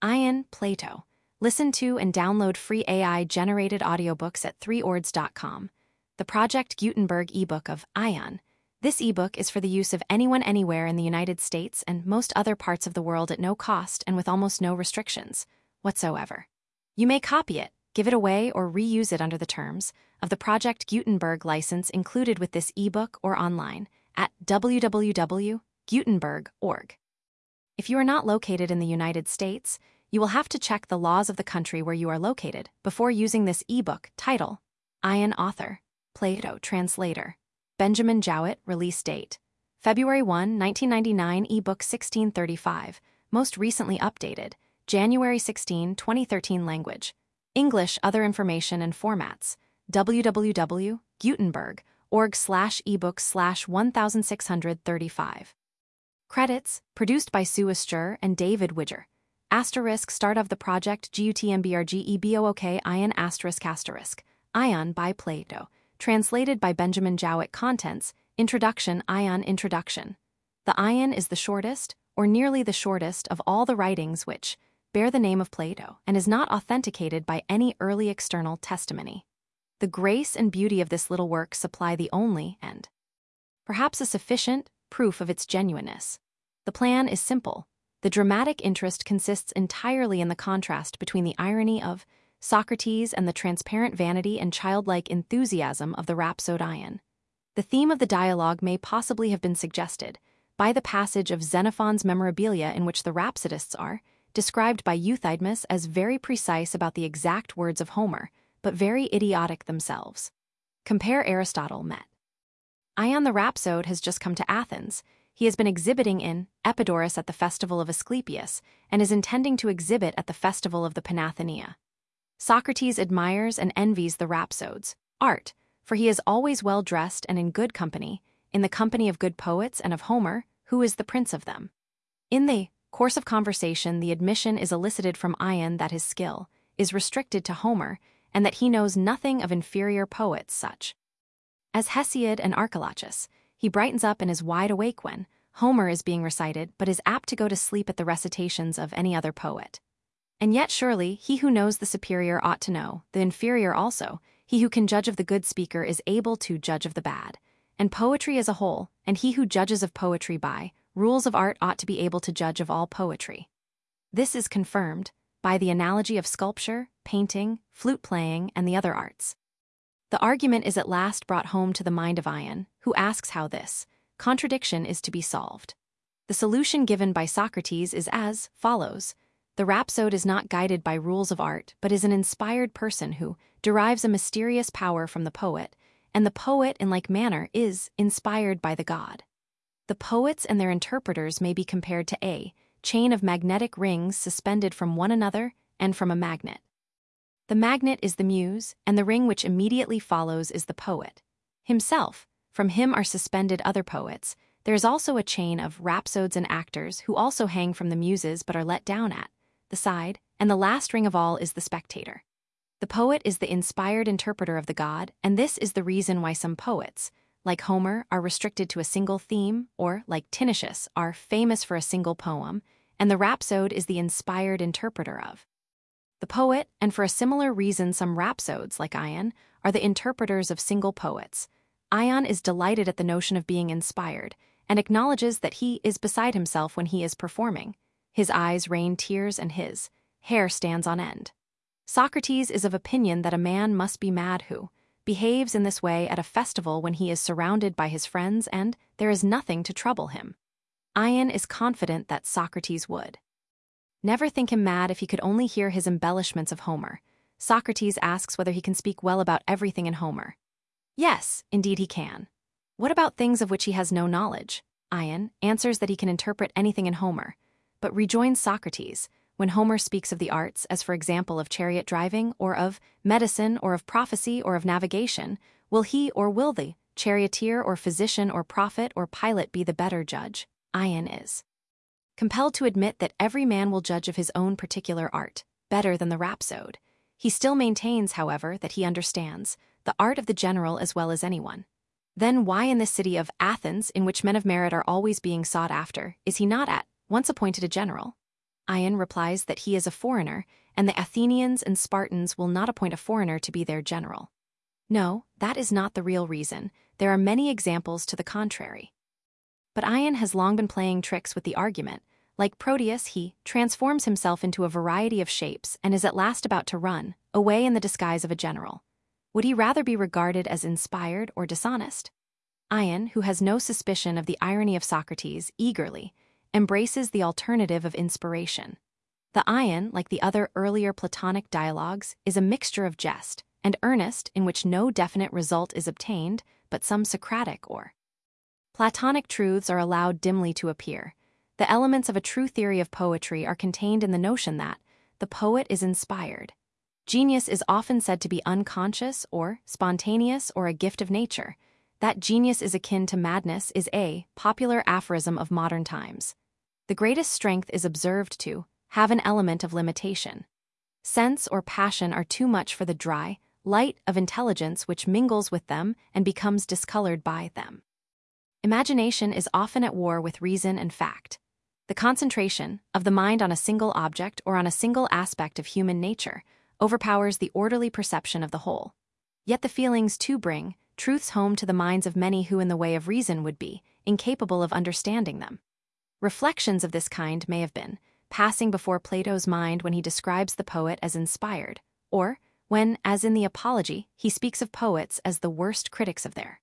Ion, Plato. Listen to and download free AI-generated audiobooks at 3ords.com. The Project Gutenberg ebook of Ion. This ebook is for the use of anyone anywhere in the United States and most other parts of the world at no cost and with almost no restrictions whatsoever. You may copy it, give it away, or reuse it under the terms of the Project Gutenberg license included with this ebook or online at www.gutenberg.org. If you are not located in the United States, you will have to check the laws of the country where you are located before using this ebook. Title: Ion, author, Plato, translator, Benjamin Jowett, release date, February 1, 1999, ebook 1635, most recently updated, January 16, 2013, language, English, other information and formats, www.gutenberg.org/ebook/1635. Credits, produced by Sue Astur and David Widger. Asterisk, start of the project, GUTMBRGEBOOK Ion ***. Ion by Plato. Translated by Benjamin Jowett. Contents, Introduction. Ion Introduction. The Ion is the shortest, or nearly the shortest, of all the writings which bear the name of Plato and is not authenticated by any early external testimony. The grace and beauty of this little work supply the only, and perhaps a sufficient, proof of its genuineness. The plan is simple. The dramatic interest consists entirely in the contrast between the irony of Socrates and the transparent vanity and childlike enthusiasm of the rhapsode Ion. The theme of the dialogue may possibly have been suggested by the passage of Xenophon's Memorabilia in which the rhapsodists are described by Euthydemus as very precise about the exact words of Homer, but very idiotic themselves. Compare Aristotle, Met. Ion the rhapsode has just come to Athens. He has been exhibiting in Epidaurus at the festival of Asclepius and is intending to exhibit at the festival of the Panathenaea. Socrates admires and envies the rhapsode's art, for he is always well dressed and in good company, in the company of good poets and of Homer, who is the prince of them. In the course of conversation, the admission is elicited from Ion that his skill is restricted to Homer and that he knows nothing of inferior poets such as Hesiod and Archilochus. He brightens up and is wide awake when Homer is being recited, but is apt to go to sleep at the recitations of any other poet. And yet surely he who knows the superior ought to know the inferior also. He who can judge of the good speaker is able to judge of the bad, and poetry as a whole, and he who judges of poetry by rules of art ought to be able to judge of all poetry. This is confirmed by the analogy of sculpture, painting, flute playing, and the other arts. The argument is at last brought home to the mind of Ion, who asks how this contradiction is to be solved. The solution given by Socrates is as follows. The rhapsode is not guided by rules of art, but is an inspired person who derives a mysterious power from the poet, and the poet, in like manner, is inspired by the god. The poets and their interpreters may be compared to a chain of magnetic rings suspended from one another and from a magnet. The magnet is the muse, and the ring which immediately follows is the poet himself. From him are suspended other poets. There is also a chain of rhapsodes and actors who also hang from the muses but are let down at the side, and the last ring of all is the spectator. The poet is the inspired interpreter of the god, and this is the reason why some poets, like Homer, are restricted to a single theme, or, like Tinicius, are famous for a single poem, and the rhapsode is the inspired interpreter of the poet, and for a similar reason some rhapsodes, like Ion, are the interpreters of single poets. Ion is delighted at the notion of being inspired, and acknowledges that he is beside himself when he is performing. His eyes rain tears and his hair stands on end. Socrates is of opinion that a man must be mad who behaves in this way at a festival when he is surrounded by his friends and there is nothing to trouble him. Ion is confident that Socrates would never think him mad if he could only hear his embellishments of Homer. Socrates asks whether he can speak well about everything in Homer. Yes, indeed he can. What about things of which he has no knowledge? Ion answers that he can interpret anything in Homer, but rejoins Socrates, when Homer speaks of the arts, as for example of chariot driving, or of medicine, or of prophecy, or of navigation, will he or will the charioteer or physician or prophet or pilot be the better judge? Ion is compelled to admit that every man will judge of his own particular art better than the rhapsode. He still maintains, however, that he understands the art of the general as well as anyone. Then why in this city of Athens, in which men of merit are always being sought after, is he not at once appointed a general? Ion replies that he is a foreigner, and the Athenians and Spartans will not appoint a foreigner to be their general. No, that is not the real reason. There are many examples to the contrary. But Ion has long been playing tricks with the argument. Like Proteus, he transforms himself into a variety of shapes and is at last about to run away in the disguise of a general. Would he rather be regarded as inspired or dishonest? Ion, who has no suspicion of the irony of Socrates, eagerly embraces the alternative of inspiration. The Ion, like the other earlier Platonic dialogues, is a mixture of jest and earnest in which no definite result is obtained, but some Socratic or Platonic truths are allowed dimly to appear. The elements of a true theory of poetry are contained in the notion that the poet is inspired. Genius is often said to be unconscious or spontaneous or a gift of nature. That genius is akin to madness is a popular aphorism of modern times. The greatest strength is observed to have an element of limitation. Sense or passion are too much for the dry light of intelligence which mingles with them and becomes discolored by them. Imagination is often at war with reason and fact. The concentration of the mind on a single object or on a single aspect of human nature overpowers the orderly perception of the whole. Yet the feelings too bring truths home to the minds of many who in the way of reason would be incapable of understanding them. Reflections of this kind may have been passing before Plato's mind when he describes the poet as inspired, or when, as in the Apology, he speaks of poets as the worst critics of their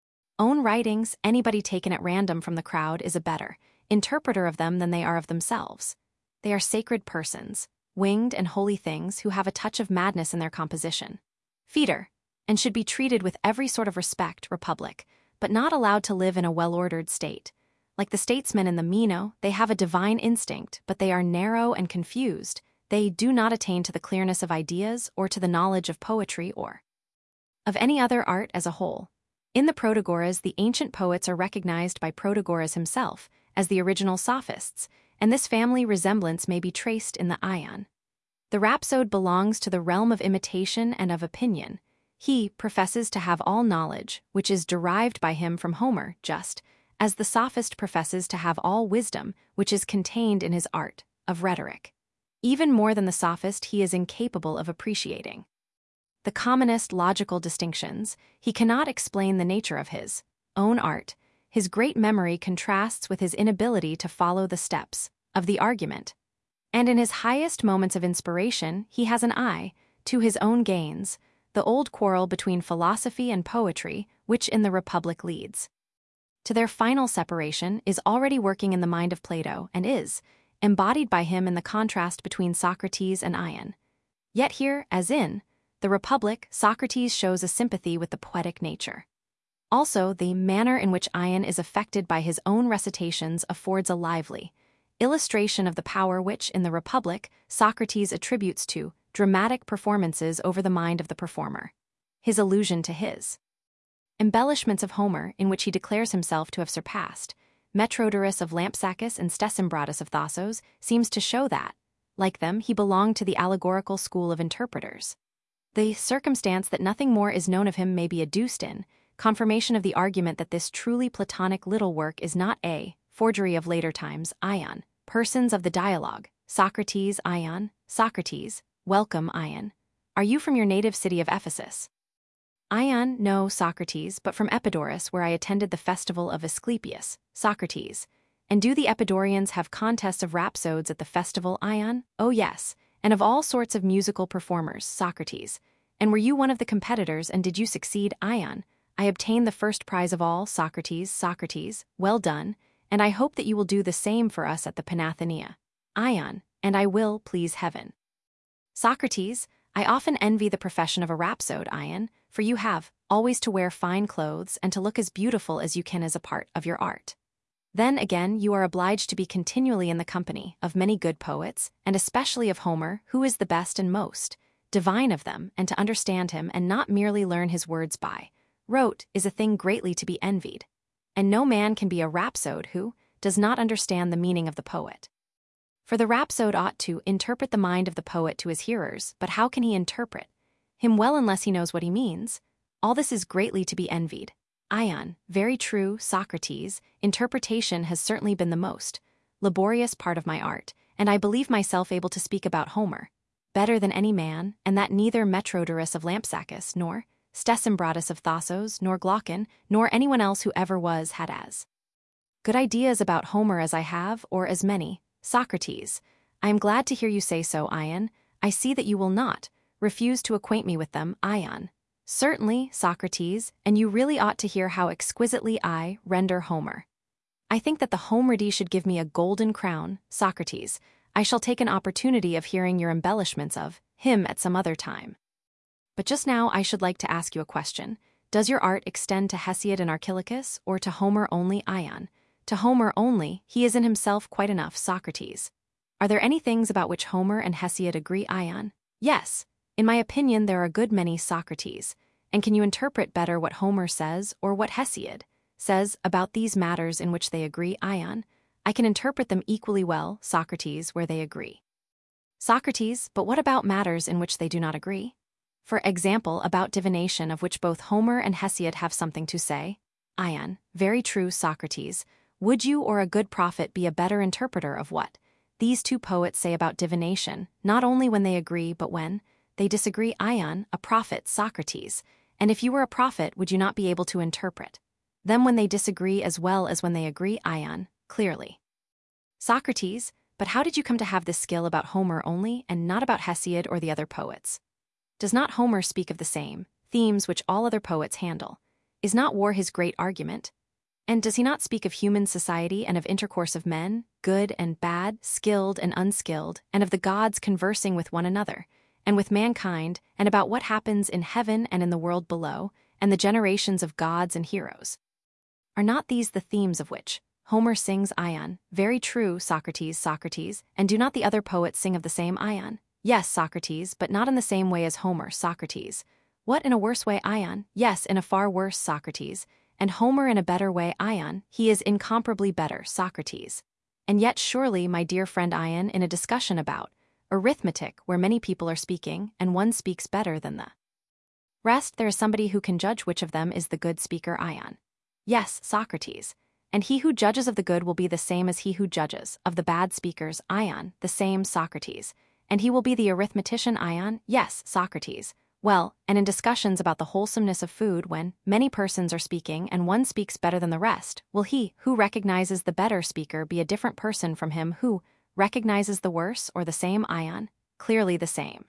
own writings. Anybody taken at random from the crowd is a better interpreter of them than they are of themselves. They are sacred persons, winged and holy things who have a touch of madness in their composition. Feeder, and should be treated with every sort of respect, republic, but not allowed to live in a well-ordered state. Like the statesmen in the Meno, they have a divine instinct, but they are narrow and confused. They do not attain to the clearness of ideas or to the knowledge of poetry or of any other art as a whole. In the Protagoras, the ancient poets are recognized by Protagoras himself as the original sophists, and this family resemblance may be traced in the Ion. The rhapsode belongs to the realm of imitation and of opinion. He professes to have all knowledge, which is derived by him from Homer, just as the sophist professes to have all wisdom, which is contained in his art of rhetoric. Even more than the sophist, he is incapable of appreciating the commonest logical distinctions. He cannot explain the nature of his own art. His great memory contrasts with his inability to follow the steps of the argument. And in his highest moments of inspiration, he has an eye to his own gains, the old quarrel between philosophy and poetry, which in the Republic leads to their final separation, is already working in the mind of Plato and is embodied by him in the contrast between Socrates and Ion. Yet here, as in the Republic, Socrates shows a sympathy with the poetic nature. Also, the manner in which Ion is affected by his own recitations affords a lively illustration of the power which, in the Republic, Socrates attributes to dramatic performances over the mind of the performer. His allusion to his embellishments of Homer, in which he declares himself to have surpassed Metrodorus of Lampsacus and Stesimbrotus of Thassos, seems to show that, like them, he belonged to the allegorical school of interpreters. The circumstance that nothing more is known of him may be adduced in confirmation of the argument that this truly Platonic little work is not a forgery of later times. Ion, persons of the dialogue, Socrates, Ion, Socrates, welcome, Ion. Are you from your native city of Ephesus? Ion, no, Socrates, but from Epidaurus, where I attended the festival of Asclepius. Socrates, and do the Epidaurians have contests of rhapsodes at the festival, Ion? Oh yes, and of all sorts of musical performers. Socrates, and were you one of the competitors, and did you succeed? Ion, I obtained the first prize of all. Socrates, Socrates, well done, and I hope that you will do the same for us at the Panathenaea. Ion, and I will, please heaven. Socrates, I often envy the profession of a rhapsode, Ion, for you have always to wear fine clothes and to look as beautiful as you can as a part of your art. Then again, you are obliged to be continually in the company of many good poets, and especially of Homer, who is the best and most divine of them, and to understand him and not merely learn his words by rote is a thing greatly to be envied. And no man can be a rhapsode who does not understand the meaning of the poet. For the rhapsode ought to interpret the mind of the poet to his hearers, but how can he interpret him well unless he knows what he means? All this is greatly to be envied. Ion, very true, Socrates, interpretation has certainly been the most laborious part of my art, and I believe myself able to speak about Homer better than any man, and that neither Metrodorus of Lampsacus, nor Stesimbrotus of Thassos, nor Glaucon, nor anyone else who ever was had as good ideas about Homer as I have, or as many. Socrates, I am glad to hear you say so, Ion. I see that you will not refuse to acquaint me with them, Ion. Certainly, Socrates, and you really ought to hear how exquisitely I render Homer. I think that the Homeridae should give me a golden crown, Socrates. I shall take an opportunity of hearing your embellishments of him at some other time. But just now I should like to ask you a question. Does your art extend to Hesiod and Archilochus, or to Homer only, Ion? To Homer only, he is in himself quite enough, Socrates. Are there any things about which Homer and Hesiod agree, Ion? Yes. In my opinion there are a good many, Socrates. And can you interpret better what Homer says, or what Hesiod says, about these matters in which they agree, Ion? I can interpret them equally well, Socrates, where they agree. Socrates, but what about matters in which they do not agree? For example, about divination, of which both Homer and Hesiod have something to say. Ion, very true, Socrates. Would you or a good prophet be a better interpreter of what these two poets say about divination, not only when they agree but when they disagree? Ion, a prophet, Socrates. And if you were a prophet, would you not be able to interpret them when they disagree as well as when they agree, Ion? Clearly. Socrates, but how did you come to have this skill about Homer only, and not about Hesiod or the other poets? Does not Homer speak of the same themes which all other poets handle? Is not war his great argument? And does he not speak of human society and of intercourse of men, good and bad, skilled and unskilled, and of the gods conversing with one another, and with mankind, and about what happens in heaven and in the world below, and the generations of gods and heroes? Are not these the themes of which Homer sings, Ion? Very true, Socrates, Socrates, and do not the other poets sing of the same, Ion? Yes, Socrates, but not in the same way as Homer, Socrates. What, in a worse way, Ion? Yes, in a far worse, Socrates. And Homer in a better way, Ion? He is incomparably better, Socrates. And yet surely, my dear friend Ion, in a discussion about arithmetic, where many people are speaking, and one speaks better than the rest, there is somebody who can judge which of them is the good speaker, Ion. Yes, Socrates. And he who judges of the good will be the same as he who judges of the bad speakers, Ion, the same, Socrates. And he will be the arithmetician, Ion? Yes, Socrates. Well, and in discussions about the wholesomeness of food, when many persons are speaking and one speaks better than the rest, will he who recognizes the better speaker be a different person from him who recognizes the worse, or the same, Ion? Clearly the same.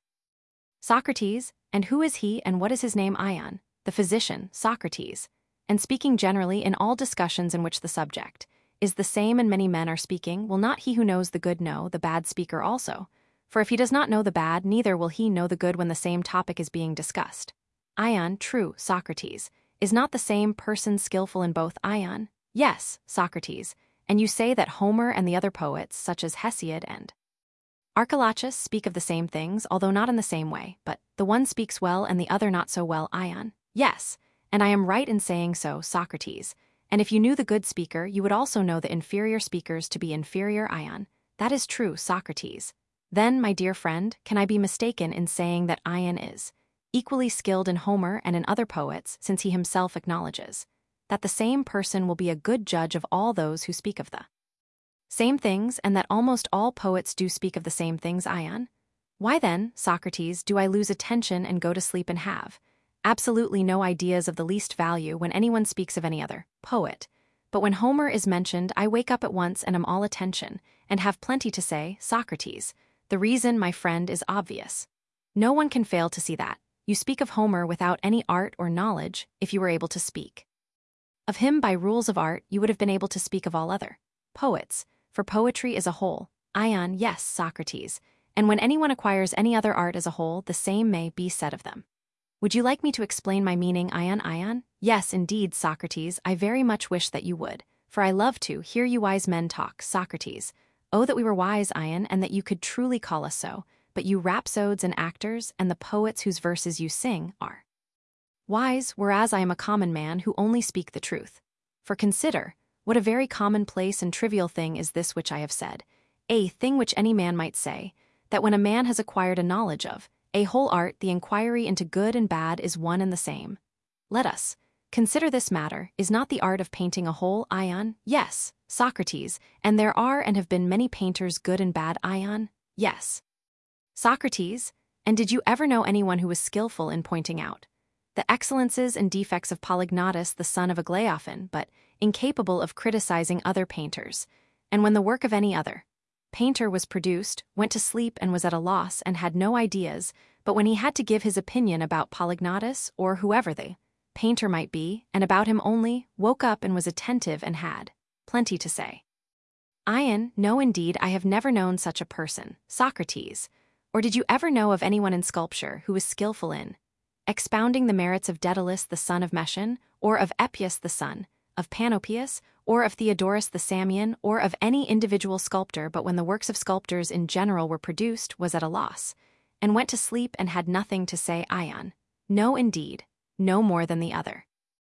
Socrates, and who is he and what is his name, Ion? The physician, Socrates. And speaking generally in all discussions in which the subject is the same and many men are speaking, will not he who knows the good know the bad speaker also? For if he does not know the bad, neither will he know the good when the same topic is being discussed. Ion, true, Socrates. Is not the same person skillful in both, Ion? Yes, Socrates. And you say that Homer and the other poets, such as Hesiod and Archilochus, speak of the same things, although not in the same way, but the one speaks well and the other not so well, Ion? Yes, and I am right in saying so, Socrates. And if you knew the good speaker, you would also know the inferior speakers to be inferior, Ion. That is true, Socrates. Then, my dear friend, can I be mistaken in saying that Ion is equally skilled in Homer and in other poets, since he himself acknowledges that the same person will be a good judge of all those who speak of the same things, and that almost all poets do speak of the same things, Ion? Why then, Socrates, do I lose attention and go to sleep and have absolutely no ideas of the least value when anyone speaks of any other poet? But when Homer is mentioned, I wake up at once and am all attention, and have plenty to say, Socrates. The reason, my friend, is obvious. No one can fail to see that. You speak of Homer without any art or knowledge. If you were able to speak of him by rules of art, you would have been able to speak of all other poets, for poetry is a whole. Ion, yes, Socrates. And when anyone acquires any other art as a whole, the same may be said of them. Would you like me to explain my meaning, Ion? Yes, indeed, Socrates, I very much wish that you would, for I love to hear you wise men talk, Socrates. Oh, that we were wise, Ion, and that you could truly call us so, but you rhapsodes and actors and the poets whose verses you sing are wise, whereas I am a common man who only speak the truth. For consider, what a very commonplace and trivial thing is this which I have said, a thing which any man might say, that when a man has acquired a knowledge of a whole art, the inquiry into good and bad is one and the same. Let us consider this matter, is not the art of painting a whole, Ion? Yes, Socrates, and there are and have been many painters good and bad, Ion? Yes. Socrates, and did you ever know anyone who was skillful in pointing out the excellences and defects of Polygnotus the son of Aglaophan, but incapable of criticizing other painters, and when the work of any other painter was produced, went to sleep and was at a loss and had no ideas, but when he had to give his opinion about Polygnotus or whoever the painter might be, and about him only, woke up and was attentive and had plenty to say. Ion, no indeed, I have never known such a person, Socrates. Or did you ever know of anyone in sculpture who was skillful in expounding the merits of Daedalus the son of Metion, or of Epeius the son of Panopeus, or of Theodorus the Samian, or of any individual sculptor, but when the works of sculptors in general were produced, was at a loss, and went to sleep and had nothing to say, Ion? No indeed, no more than the other.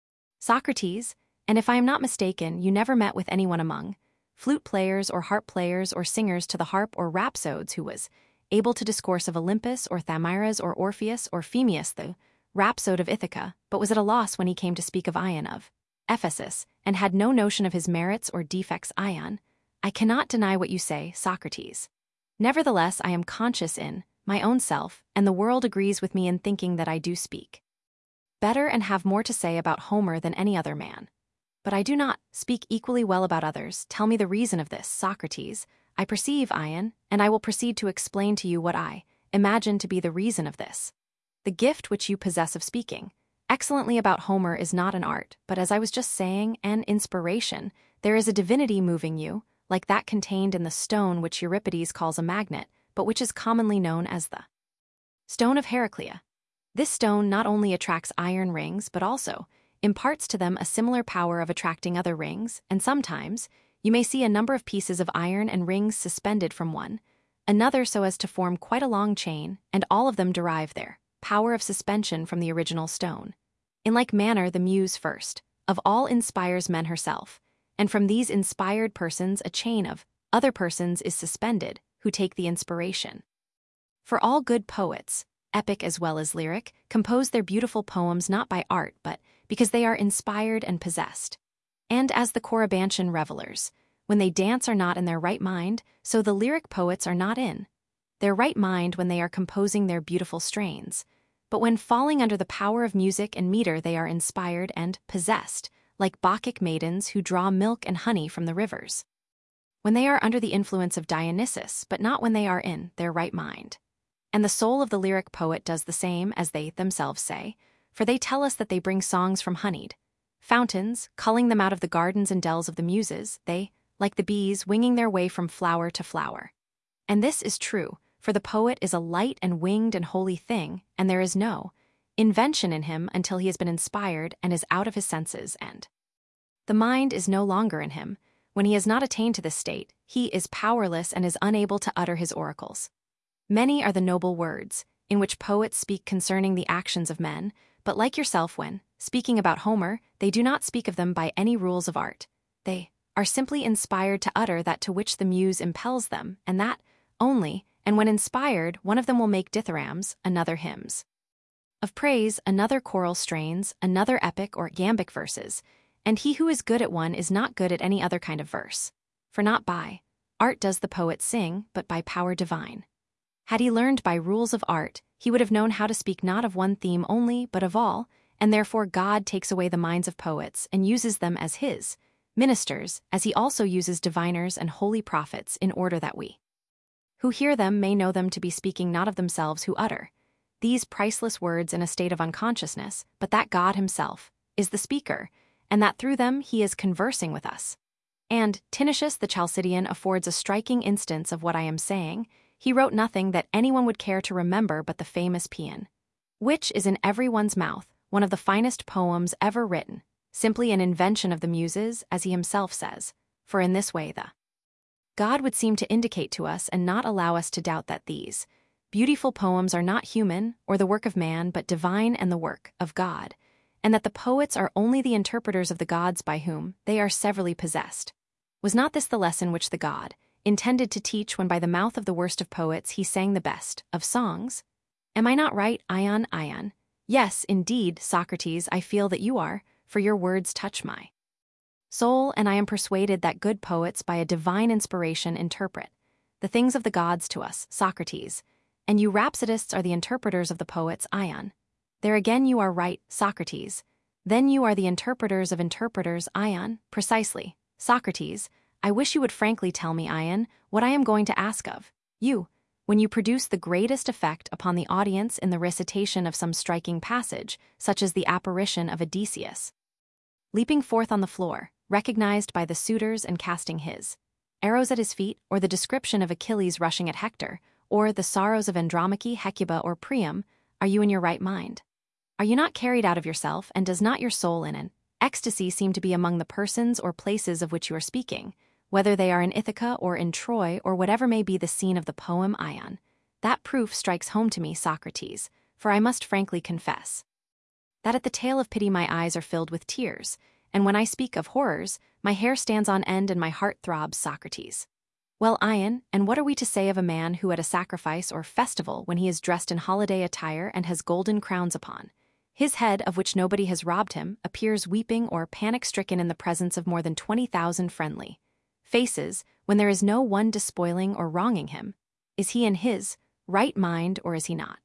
Socrates, and if I am not mistaken, you never met with anyone among flute players or harp players or singers to the harp or rhapsodes who was able to discourse of Olympus or Thamyras or Orpheus or Phemius the rhapsode of Ithaca, but was at a loss when he came to speak of Ion of Ephesus, and had no notion of his merits or defects, Ion? I cannot deny what you say, Socrates. Nevertheless, I am conscious in my own self, and the world agrees with me in thinking that I do speak better and have more to say about Homer than any other man. But I do not speak equally well about others. Tell me the reason of this, Socrates. I perceive, Ion, and I will proceed to explain to you what I imagine to be the reason of this. The gift which you possess of speaking excellently about Homer is not an art, but as I was just saying, an inspiration. There is a divinity moving you, like that contained in the stone which Euripides calls a magnet, but which is commonly known as the stone of Heraclea. This stone not only attracts iron rings, but also imparts to them a similar power of attracting other rings, and sometimes you may see a number of pieces of iron and rings suspended from one another so as to form quite a long chain, and all of them derive their power of suspension from the original stone. In like manner, the Muse first of all inspires men herself, and from these inspired persons a chain of other persons is suspended, who take the inspiration. For all good poets, epic as well as lyric, compose their beautiful poems not by art but because they are inspired and possessed. And as the Corybantian revelers, when they dance, are not in their right mind, so the lyric poets are not in their right mind when they are composing their beautiful strains. But when falling under the power of music and meter, they are inspired and possessed, like Bacchic maidens who draw milk and honey from the rivers, when they are under the influence of Dionysus, but not when they are in their right mind. And the soul of the lyric poet does the same, as they themselves say, for they tell us that they bring songs from honeyed fountains, culling them out of the gardens and dells of the Muses, they, like the bees, winging their way from flower to flower. And this is true, for the poet is a light and winged and holy thing, and there is no invention in him until he has been inspired and is out of his senses, and the mind is no longer in him. When he has not attained to this state, he is powerless and is unable to utter his oracles. Many are the noble words in which poets speak concerning the actions of men, but like yourself, when speaking about Homer, they do not speak of them by any rules of art. They are simply inspired to utter that to which the muse impels them, and that only, and when inspired, one of them will make dithyrambs, another hymns of praise, another choral strains, another epic or iambic verses, and he who is good at one is not good at any other kind of verse. For not by art does the poet sing, but by power divine. Had he learned by rules of art, he would have known how to speak not of one theme only, but of all, and therefore God takes away the minds of poets and uses them as his ministers, as he also uses diviners and holy prophets, in order that we who hear them may know them to be speaking not of themselves who utter these priceless words in a state of unconsciousness, but that God himself is the speaker, and that through them he is conversing with us. And Tinicius the Chalcidian affords a striking instance of what I am saying. He wrote nothing that anyone would care to remember but the famous paean, which is in everyone's mouth, one of the finest poems ever written, simply an invention of the Muses, as he himself says, for in this way the God would seem to indicate to us and not allow us to doubt that these beautiful poems are not human or the work of man, but divine and the work of God, and that the poets are only the interpreters of the gods by whom they are severally possessed. Was not this the lesson which the God intended to teach when by the mouth of the worst of poets he sang the best of songs? Am I not right, Ion? Ion? Yes, indeed, Socrates, I feel that you are, for your words touch my soul, and I am persuaded that good poets by a divine inspiration interpret the things of the gods to us, Socrates, and you rhapsodists are the interpreters of the poets, Ion. There again you are right, Socrates. Then you are the interpreters of interpreters, Ion. Precisely, Socrates. I wish you would frankly tell me, Ion, what I am going to ask of you, when you produce the greatest effect upon the audience in the recitation of some striking passage, such as the apparition of Odysseus leaping forth on the floor, recognized by the suitors and casting his arrows at his feet, or the description of Achilles rushing at Hector, or the sorrows of Andromache, Hecuba, or Priam. Are you in your right mind? Are you not carried out of yourself, and does not your soul in an ecstasy seem to be among the persons or places of which you are speaking, whether they are in Ithaca or in Troy, or whatever may be the scene of the poem, Ion? That proof strikes home to me, Socrates, for I must frankly confess that at the tale of pity my eyes are filled with tears, and when I speak of horrors, my hair stands on end and my heart throbs, Socrates. Well, Ion, and what are we to say of a man who at a sacrifice or festival, when he is dressed in holiday attire and has golden crowns upon his head, of which nobody has robbed him, appears weeping or panic-stricken in the presence of more than 20,000 friendly faces, when there is no one despoiling or wronging him? Is he in his right mind, or is he not?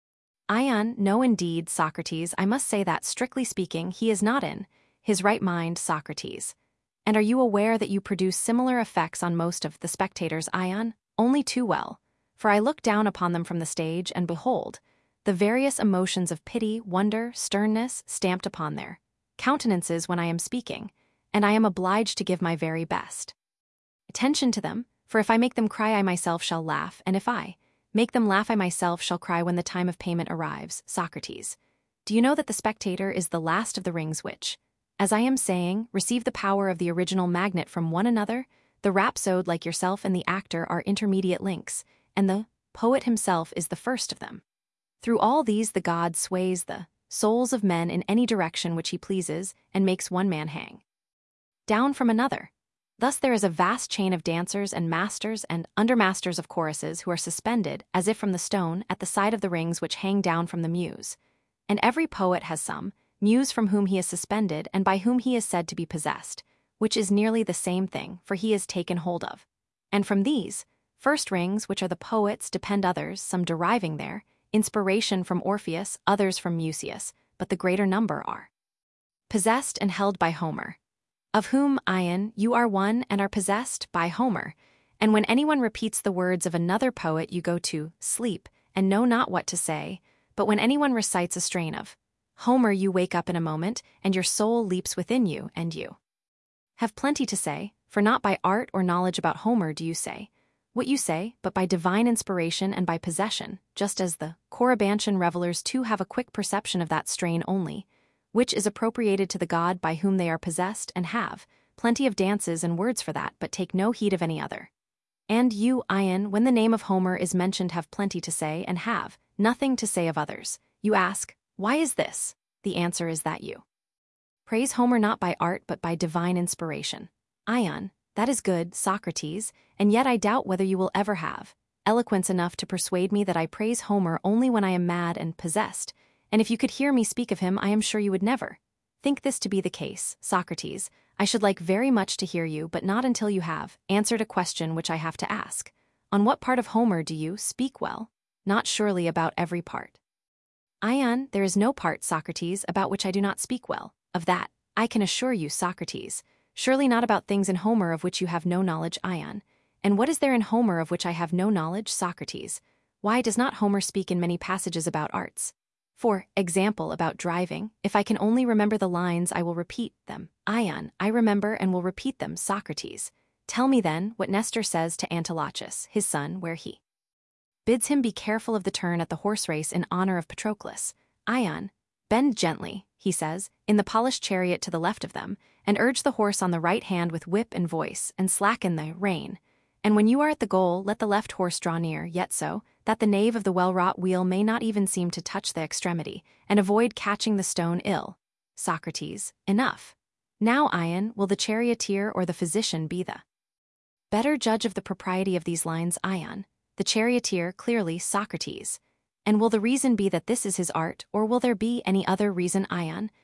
Ion, no indeed, Socrates. I must say that, strictly speaking, he is not in his right mind, Socrates. And are you aware that you produce similar effects on most of the spectators, Ion? Only too well, for I look down upon them from the stage and behold the various emotions of pity, wonder, sternness stamped upon their countenances when I am speaking, and I am obliged to give my very best attention to them, for if I make them cry I myself shall laugh, and if I make them laugh I myself shall cry when the time of payment arrives. Socrates, do you know that the spectator is the last of the rings which, as I am saying, receive the power of the original magnet from one another? The rhapsode, like yourself, and the actor are intermediate links, and the poet himself is the first of them. Through all these the god sways the souls of men in any direction which he pleases, and makes one man hang down from another. Thus there is a vast chain of dancers and masters and undermasters of choruses who are suspended, as if from the stone, at the side of the rings which hang down from the muse. And every poet has some muse from whom he is suspended and by whom he is said to be possessed, which is nearly the same thing, for he is taken hold of. And from these first rings, which are the poets, depend others, some deriving their inspiration from Orpheus, others from Musaeus, but the greater number are possessed and held by Homer, of whom, Ion, you are one, and are possessed by Homer. And when anyone repeats the words of another poet, you go to sleep and know not what to say, but when anyone recites a strain of Homer, you wake up in a moment, and your soul leaps within you, and you have plenty to say, for not by art or knowledge about Homer do you say what you say, but by divine inspiration and by possession, just as the Corybantian revelers too have a quick perception of that strain only, which is appropriated to the god by whom they are possessed, and have plenty of dances and words for that, but take no heed of any other. And you, Ion, when the name of Homer is mentioned, have plenty to say, and have nothing to say of others. You ask, why is this? The answer is that you praise Homer not by art but by divine inspiration. Ion, that is good, Socrates, and yet I doubt whether you will ever have eloquence enough to persuade me that I praise Homer only when I am mad and possessed, and if you could hear me speak of him, I am sure you would never think this to be the case. Socrates, I should like very much to hear you, but not until you have answered a question which I have to ask. On what part of Homer do you speak well? Not surely about every part. Ion, there is no part, Socrates, about which I do not speak well. Of that I can assure you, Socrates. Surely not about things in Homer of which you have no knowledge, Ion. And what is there in Homer of which I have no knowledge, Socrates? Why does not Homer speak in many passages about arts? For example, about driving. If I can only remember the lines, I will repeat them. Ion, I remember and will repeat them, Socrates. Tell me then what Nestor says to Antilochus, his son, where he bids him be careful of the turn at the horse race in honor of Patroclus. Ion, bend gently, he says, in the polished chariot to the left of them, and urge the horse on the right hand with whip and voice, and slacken the rein. And when you are at the goal, let the left horse draw near, yet so that the nave of the well-wrought wheel may not even seem to touch the extremity, and avoid catching the stone ill. Socrates, enough. Now, Ion, will the charioteer or the physician be the better judge of the propriety of these lines? Ion, the charioteer, clearly, Socrates. And will the reason be that this is his art, or will there be any other reason? Ion,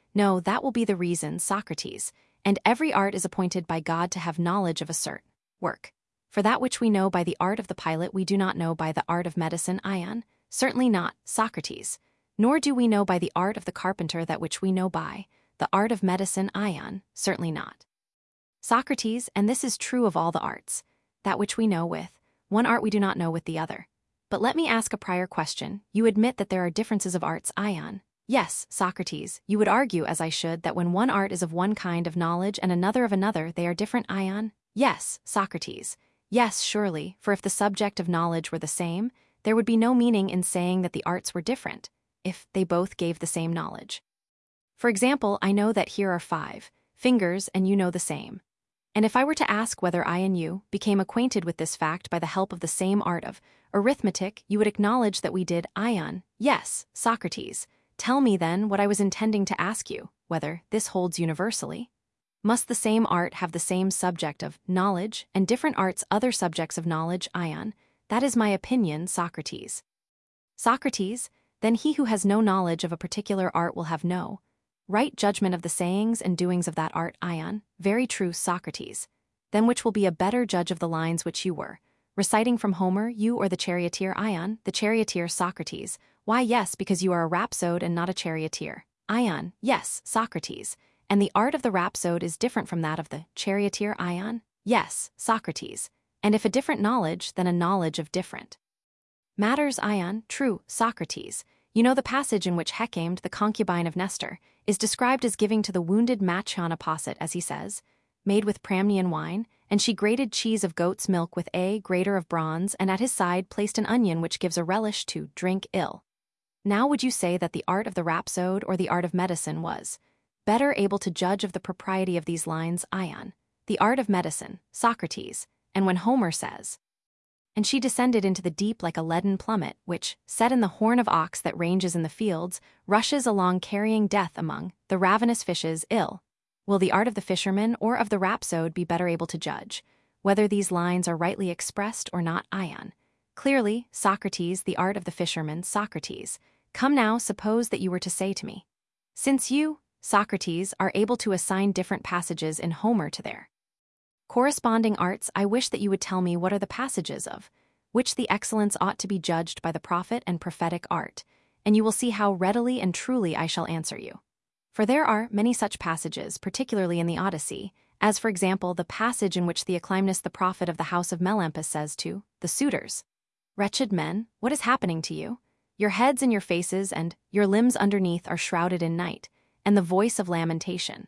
No, that will be the reason, Socrates. And every art is appointed by God to have knowledge of a certain work. For that which we know by the art of the pilot we do not know by the art of medicine, Ion. Certainly not, Socrates. Nor do we know by the art of the carpenter that which we know by the art of medicine, Ion. Certainly not. Socrates, and this is true of all the arts. That which we know with one art we do not know with the other. But let me ask a prior question. You admit that there are differences of arts, Ion. Yes, Socrates, you would argue, as I should, that when one art is of one kind of knowledge and another of another, they are different, Ion? Yes, Socrates. Yes, surely, for if the subject of knowledge were the same, there would be no meaning in saying that the arts were different, if they both gave the same knowledge. For example, I know that here are 5 fingers and you know the same. And if I were to ask whether I and you became acquainted with this fact by the help of the same art of arithmetic, you would acknowledge that we did, Ion. Yes, Socrates. Tell me then what I was intending to ask you, whether this holds universally. Must the same art have the same subject of knowledge, and different arts other subjects of knowledge, Ion? That is my opinion, Socrates. Socrates, then he who has no knowledge of a particular art will have no right judgment of the sayings and doings of that art, Ion. Very true, Socrates. Then which will be a better judge of the lines which you were reciting from Homer, you or the charioteer, Ion? The charioteer, Socrates. Why, yes, because you are a rhapsode and not a charioteer. Ion. Yes, Socrates. And the art of the rhapsode is different from that of the charioteer, Ion? Yes, Socrates. And if a different knowledge, then a knowledge of different matters, Ion. True, Socrates. You know the passage in which Hecate, the concubine of Nestor, is described as giving to the wounded Machaon a posset, as he says, made with Pramnian wine, and she grated cheese of goat's milk with a grater of bronze, and at his side placed an onion which gives a relish to drink ill. Now would you say that the art of the rhapsode or the art of medicine was better able to judge of the propriety of these lines, Ion? The art of medicine, Socrates, and when Homer says, and she descended into the deep like a leaden plummet, which, set in the horn of ox that ranges in the fields, rushes along carrying death among the ravenous fishes, ill. Will the art of the fisherman or of the rhapsode be better able to judge whether these lines are rightly expressed or not, Ion? Clearly, Socrates, the art of the fisherman, Socrates. Come now, suppose that you were to say to me, since you, Socrates, are able to assign different passages in Homer to their corresponding arts, I wish that you would tell me what are the passages of which the excellence ought to be judged by the prophet and prophetic art, and you will see how readily and truly I shall answer you. For there are many such passages, particularly in the Odyssey, as for example the passage in which Theoclymenus the prophet of the house of Melampus says to the suitors, wretched men, what is happening to you? Your heads and your faces and your limbs underneath are shrouded in night, and the voice of lamentation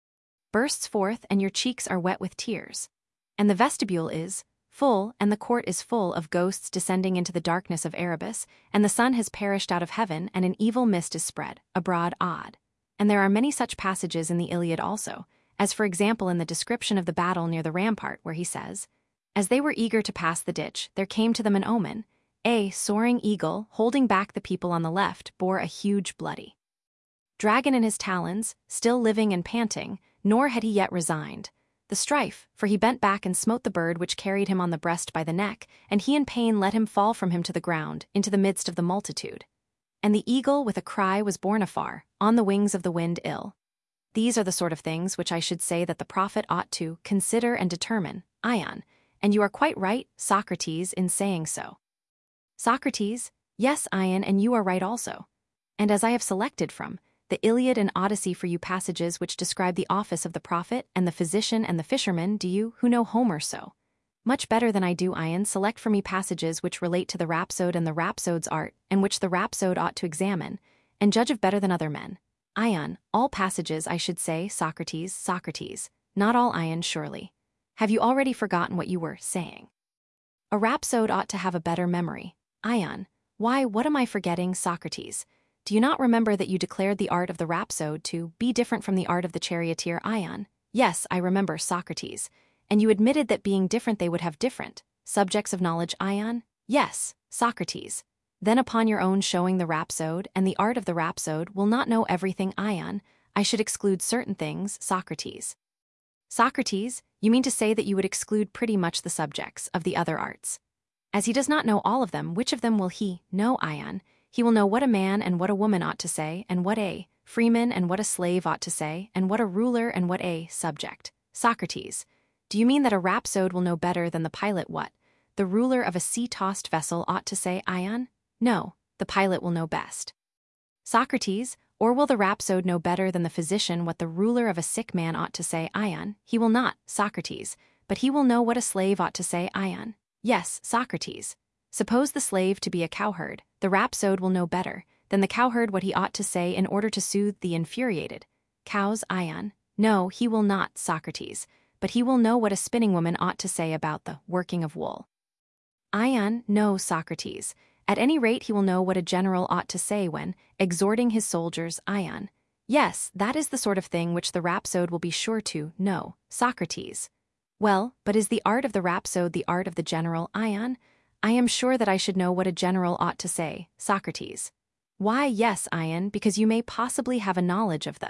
bursts forth, and your cheeks are wet with tears. And the vestibule is full, and the court is full of ghosts descending into the darkness of Erebus, and the sun has perished out of heaven, and an evil mist is spread abroad odd. And there are many such passages in the Iliad also, as for example in the description of the battle near the rampart, where he says, as they were eager to pass the ditch, there came to them an omen. A soaring eagle, holding back the people on the left, bore a huge bloody dragon in his talons, still living and panting, nor had he yet resigned the strife, for he bent back and smote the bird which carried him on the breast by the neck, and he in pain let him fall from him to the ground, into the midst of the multitude. And the eagle with a cry was borne afar, on the wings of the wind ill. These are the sort of things which I should say that the prophet ought to consider and determine, Ion, and you are quite right, Socrates, in saying so. Socrates, yes, Ion, and you are right also. And as I have selected from the Iliad and Odyssey for you passages which describe the office of the prophet and the physician and the fisherman, do you, who know Homer so much better than I do, Ion, select for me passages which relate to the rhapsode and the rhapsode's art, and which the rhapsode ought to examine, and judge of better than other men. Ion, all passages, I should say, Socrates, Socrates, not all, Ion, surely. Have you already forgotten what you were saying? A rhapsode ought to have a better memory. Ion, why, what am I forgetting, Socrates? Do you not remember that you declared the art of the rhapsode to be different from the art of the charioteer, Ion? Yes, I remember, Socrates. And you admitted that being different they would have different subjects of knowledge, Ion? Yes, Socrates. Then upon your own showing the rhapsode and the art of the rhapsode will not know everything, Ion, I should exclude certain things, Socrates. Socrates, you mean to say that you would exclude pretty much the subjects of the other arts. As he does not know all of them, which of them will he know, Ion? He will know what a man and what a woman ought to say, and what a freeman and what a slave ought to say, and what a ruler and what a subject. Socrates, do you mean that a rhapsode will know better than the pilot what the ruler of a sea-tossed vessel ought to say, Ion? No, the pilot will know best. Socrates, or will the rhapsode know better than the physician what the ruler of a sick man ought to say, Ion? He will not, Socrates, but he will know what a slave ought to say, Ion. Yes, Socrates. Suppose the slave to be a cowherd, the rhapsode will know better than the cowherd what he ought to say in order to soothe the infuriated cows, Ion. No, he will not, Socrates, but he will know what a spinning woman ought to say about the working of wool. Ion, no, Socrates. At any rate he will know what a general ought to say when exhorting his soldiers, Ion. Yes, that is the sort of thing which the rhapsode will be sure to know, Socrates. Well, but is the art of the rhapsode the art of the general, Ion? I am sure that I should know what a general ought to say, Socrates. Why, yes, Ion, because you may possibly have a knowledge of the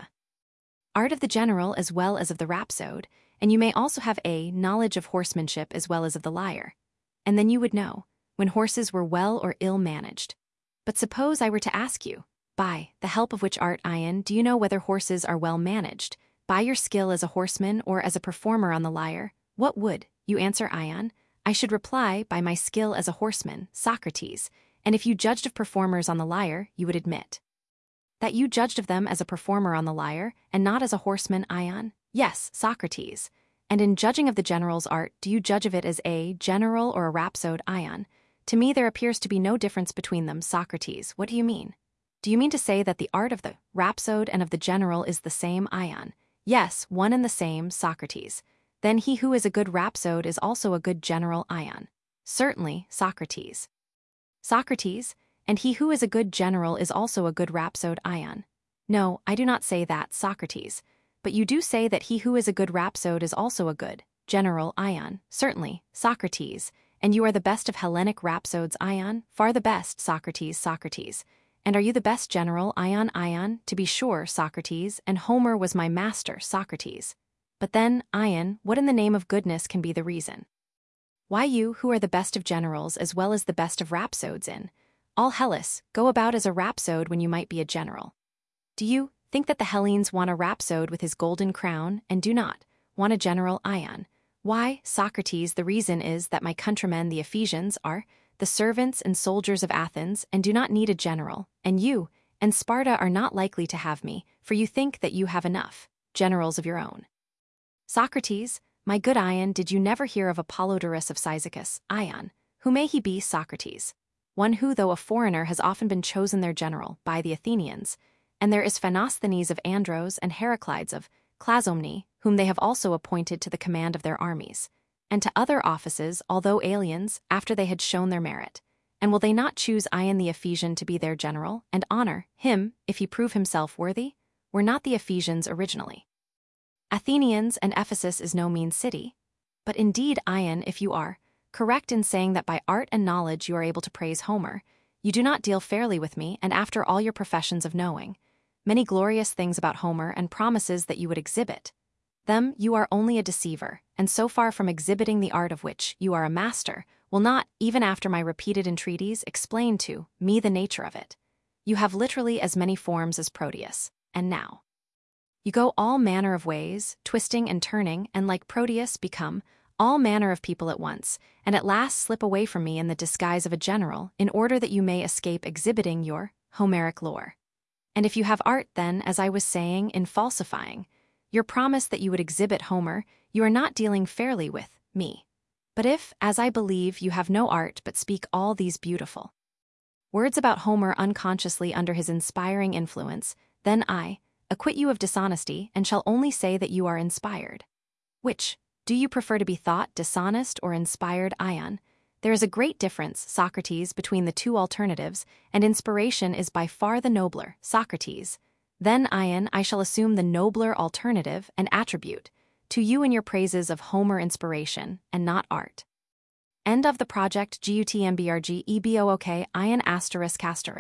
art of the general as well as of the rhapsode, and you may also have a knowledge of horsemanship as well as of the lyre. And then you would know when horses were well or ill managed. But suppose I were to ask you, by the help of which art, Ion, do you know whether horses are well managed? By your skill as a horseman or as a performer on the lyre? What would you answer, Ion? I should reply, by my skill as a horseman, Socrates, and if you judged of performers on the lyre, you would admit that you judged of them as a performer on the lyre, and not as a horseman, Ion? Yes, Socrates. And in judging of the general's art, do you judge of it as a general or a rhapsode, Ion? To me there appears to be no difference between them, Socrates. What do you mean? Do you mean to say that the art of the rhapsode and of the general is the same, Ion? Yes, one and the same, Socrates. Then he who is a good rhapsode is also a good general, Ion. Certainly, Socrates. Socrates, and he who is a good general is also a good rhapsode, Ion. No, I do not say that, Socrates. But you do say that he who is a good rhapsode is also a good general, Ion. Certainly, Socrates. And you are the best of Hellenic rhapsodes, Ion? Far the best, Socrates, Socrates. And are you the best general, Ion, Ion? To be sure, Socrates, and Homer was my master, Socrates. But then, Ion, what in the name of goodness can be the reason why you, who are the best of generals as well as the best of rhapsodes in all Hellas, go about as a rhapsode when you might be a general? Do you think that the Hellenes want a rhapsode with his golden crown, and do not want a general, Ion? Why, Socrates, the reason is that my countrymen, the Ephesians, are the servants and soldiers of Athens and do not need a general, and you and Sparta are not likely to have me, for you think that you have enough generals of your own. Socrates, my good Ion, did you never hear of Apollodorus of Cyzicus, Ion? Who may he be, Socrates? One who, though a foreigner, has often been chosen their general by the Athenians, and there is Phanosthenes of Andros and Heraclides of Clazomne, whom they have also appointed to the command of their armies, and to other offices, although aliens, after they had shown their merit. And will they not choose Ion the Ephesian to be their general, and honor him, if he prove himself worthy? Were not the Ephesians originally Athenians, and Ephesus is no mean city? But indeed, Ion, if you are correct in saying that by art and knowledge you are able to praise Homer, you do not deal fairly with me, and after all your professions of knowing many glorious things about Homer and promises that you would exhibit them, you are only a deceiver, and so far from exhibiting the art of which you are a master, will not, even after my repeated entreaties, explain to me the nature of it. You have literally as many forms as Proteus, and now you go all manner of ways, twisting and turning, and like Proteus become all manner of people at once, and at last slip away from me in the disguise of a general, in order that you may escape exhibiting your Homeric lore. And if you have art, then, as I was saying, in falsifying your promise that you would exhibit Homer, you are not dealing fairly with me. But if, as I believe, you have no art but speak all these beautiful words about Homer unconsciously under his inspiring influence, then I acquit you of dishonesty and shall only say that you are inspired. Which, do you prefer to be thought dishonest or inspired, Ion? There is a great difference, Socrates, between the two alternatives, and inspiration is by far the nobler, Socrates. Then, Ion, I shall assume the nobler alternative and attribute to you in your praises of Homer inspiration, and not art. End of the project. GUTMBRG EBOOK Ion ****.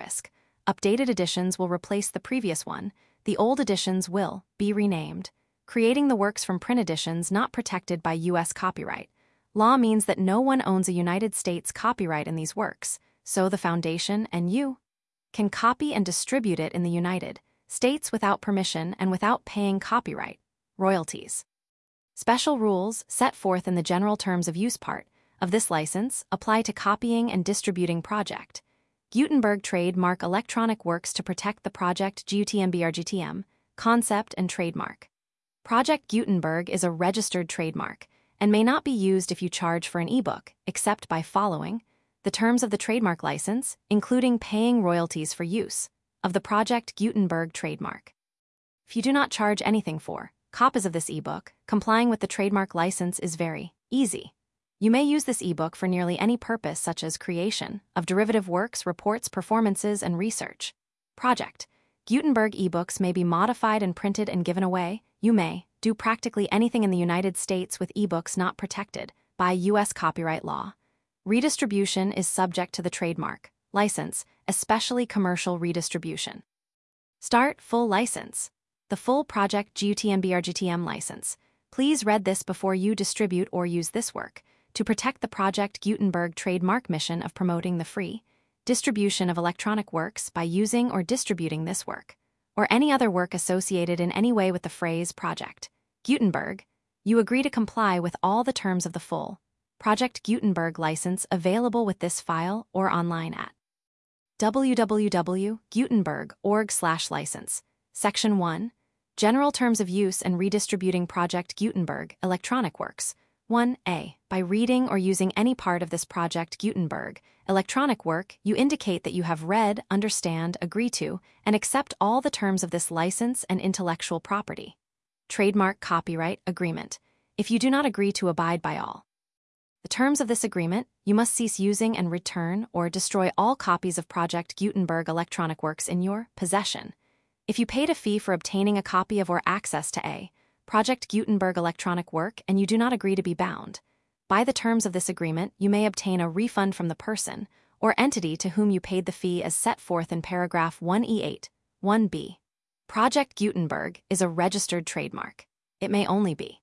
Updated editions will replace the previous one. The old editions will be renamed. Creating the works from print editions not protected by U.S. copyright law means that no one owns a United States copyright in these works, so the Foundation and you can copy and distribute it in the United states without permission and without paying copyright royalties. Special rules set forth in the general terms of use part of this license apply to copying and distributing Project Gutenberg trademark electronic works to protect the Project GUTM concept and trademark. Project Gutenberg is a registered trademark and may not be used if you charge for an ebook, except by following the terms of the trademark license, including paying royalties for use of the Project Gutenberg trademark. If you do not charge anything for copies of this ebook, complying with the trademark license is very easy. You may use this ebook for nearly any purpose, such as creation of derivative works, reports, performances, and research. Project Gutenberg ebooks may be modified and printed and given away. You may do practically anything in the United States with ebooks not protected by U.S. copyright law. Redistribution is subject to the trademark license, especially commercial redistribution. Start full license. The full Project GUTM license. Please read this before you distribute or use this work to protect the Project Gutenberg trademark mission of promoting the free distribution of electronic works by using or distributing this work, or any other work associated in any way with the phrase Project Gutenberg. You agree to comply with all the terms of the full Project Gutenberg license available with this file or online at www.gutenberg.org/license. Section 1. General Terms of Use and Redistributing Project Gutenberg Electronic Works. 1a. By reading or using any part of this Project Gutenberg electronic work, you indicate that you have read, understand, agree to, and accept all the terms of this license and intellectual property. Trademark Copyright Agreement. If you do not agree to abide by all the terms of this agreement, you must cease using and return or destroy all copies of Project Gutenberg electronic works in your possession. If you paid a fee for obtaining a copy of or access to a Project Gutenberg electronic work and you do not agree to be bound by the terms of this agreement, you may obtain a refund from the person or entity to whom you paid the fee as set forth in paragraph 1E8, 1b. Project Gutenberg is a registered trademark. It may only be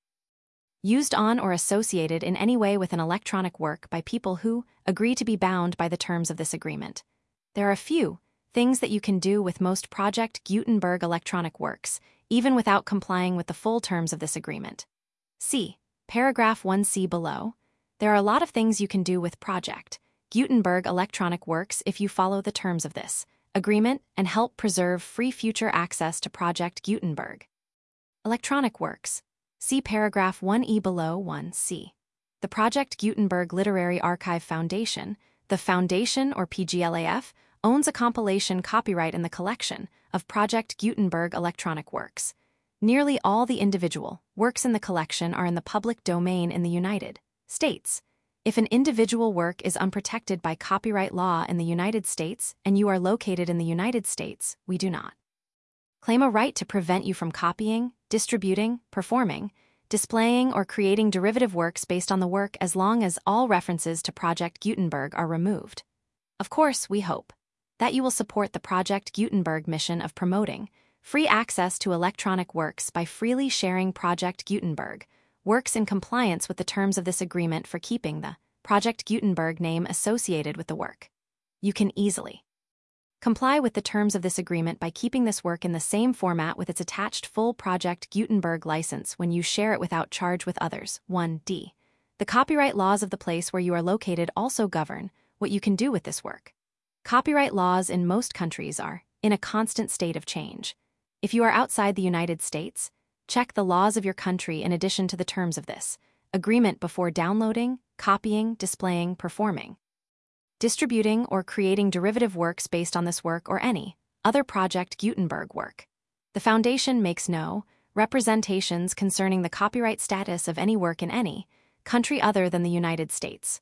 used on or associated in any way with an electronic work by people who agree to be bound by the terms of this agreement. There are a few things that you can do with most Project Gutenberg electronic works, even without complying with the full terms of this agreement. See paragraph 1c below. There are a lot of things you can do with Project Gutenberg electronic works if you follow the terms of this agreement and help preserve free future access to Project Gutenberg electronic works. See paragraph 1e below 1c. The Project Gutenberg Literary Archive Foundation, the Foundation or PGLAF, owns a compilation copyright in the collection of Project Gutenberg electronic works. Nearly all the individual works in the collection are in the public domain in the United States. If an individual work is unprotected by copyright law in the United States and you are located in the United States, we do not claim a right to prevent you from copying, distributing, performing, displaying, or creating derivative works based on the work as long as all references to Project Gutenberg are removed. Of course, we hope that you will support the Project Gutenberg mission of promoting free access to electronic works by freely sharing Project Gutenberg works in compliance with the terms of this agreement for keeping the Project Gutenberg name associated with the work. You can easily comply with the terms of this agreement by keeping this work in the same format with its attached full Project Gutenberg license when you share it without charge with others. 1d. The copyright laws of the place where you are located also govern what you can do with this work. Copyright laws in most countries are in a constant state of change. If you are outside the United States, check the laws of your country in addition to the terms of this agreement before downloading, copying, displaying, performing, distributing, or creating derivative works based on this work or any other Project Gutenberg work. The Foundation makes no representations concerning the copyright status of any work in any country other than the United States.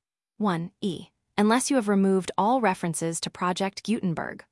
1e. Unless you have removed all references to Project Gutenberg.